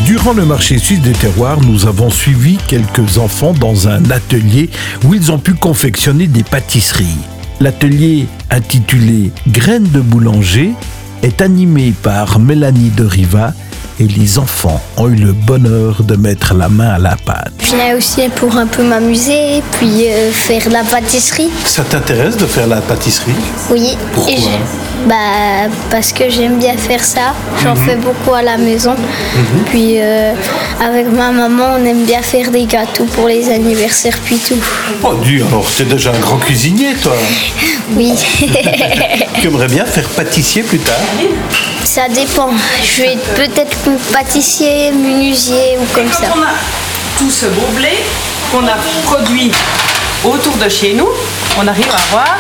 Durant le marché suisse des terroirs, nous avons suivi quelques enfants dans un atelier où ils ont pu confectionner des pâtisseries. L'atelier intitulé Graines de boulanger est animé par Mélanie de Riva et les enfants ont eu le bonheur de mettre la main à la pâte. Je viens aussi pour un peu m'amuser, puis faire de la pâtisserie. Ça t'intéresse de faire la pâtisserie? Oui. Pourquoi? Parce que j'aime bien faire ça. J'en fais beaucoup à la maison. Puis avec ma maman, on aime bien faire des gâteaux pour les anniversaires, puis tout. Oh Dieu, alors t'es déjà un grand cuisinier, toi. Oui. Tu aimerais bien faire pâtissier plus tard? Ça dépend. Je vais peut-être pâtissier, menuisier ou comme ça. Quand on a tout ce beau blé qu'on a produit autour de chez nous, on arrive à avoir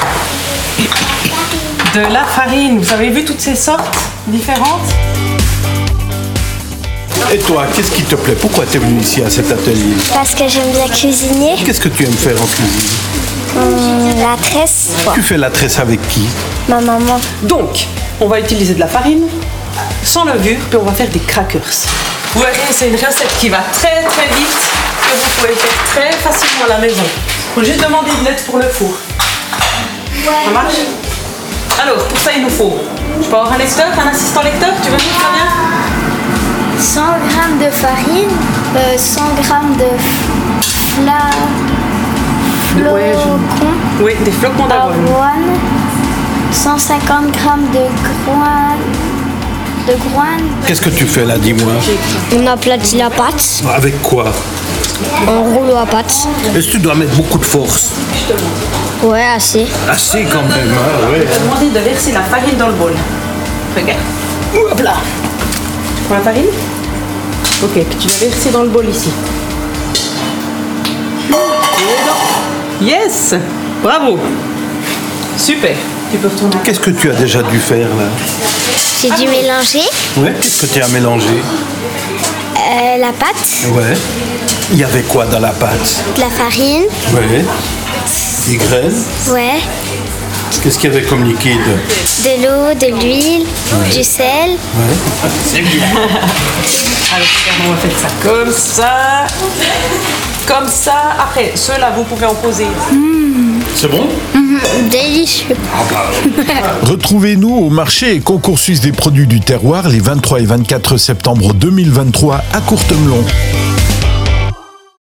de la farine. Vous avez vu toutes ces sortes différentes? Et toi, qu'est-ce qui te plaît? Pourquoi tu es venu ici à cet atelier? Parce que j'aime bien cuisiner. Qu'est-ce que tu aimes faire en cuisine? La tresse. Tu fais la tresse avec qui? Ma maman. Donc, on va utiliser de la farine sans levure, puis on va faire des crackers. Vous verrez, c'est une recette qui va très très vite, que vous pouvez faire très facilement à la maison. Il faut juste demander de l'aide pour le four. Ça marche? Alors, pour ça, il nous faut, je peux avoir un lecteur, un assistant lecteur, tu veux dire Fabien? 100 g de farine, 100 g de flocons. Oui, des flocons d'avoine. 150 g de groine. Qu'est-ce que tu fais là, dis-moi? On aplatit la pâte, Avec quoi? on roule la pâte. Est-ce que tu dois mettre beaucoup de force? Ouais, assez. Assez quand même, hein, ouais. Je vais demander de verser la farine dans le bol. Regarde. Hop là. Tu prends la farine? Ok, puis tu vas verser dans le bol ici. Yes! Bravo! Super! Tu peux retourner. Qu'est-ce que tu as déjà dû faire là? J'ai dû mélanger Ouais, qu'est-ce que tu as mélangé? la pâte, Ouais. Il y avait quoi dans la pâte? de la farine, Ouais. Des graines? ouais, Qu'est-ce qu'il y avait comme liquide? de l'eau, de l'huile, du sel. Ouais. C'est bien. Alors, on va faire ça comme ça. Comme ça. Après, ceux-là, vous pouvez en poser. C'est bon? Délicieux. Retrouvez-nous au marché et concours suisse des produits du terroir les 23 et 24 septembre 2023 à Courtemelon.